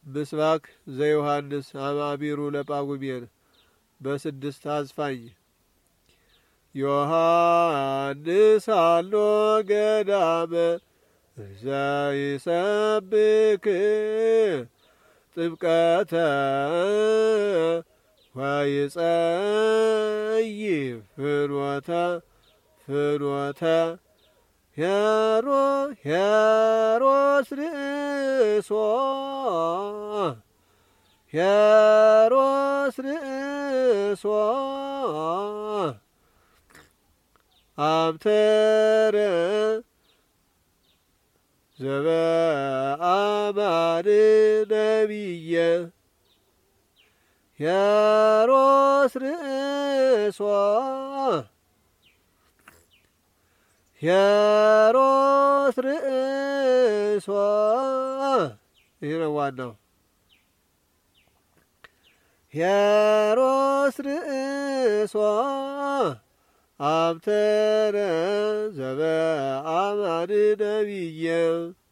ምስባክ ዘዮሐንስ አማቢሩ ለጳጉሜን በስድስት አዝፋኝ ዮሐንስ አሎ ገዳመ ዘይሰብክ ጥምቀተ ወይጸይፍ ፍኖተ ሄሮስ ርእሶ አብተረ ዘበአማን ነቢየ ሄሮስ ርእሶ ይህ ነው ዋናው። ሄሮስ ርእሶ አብተረ ዘበአማን ነቢየ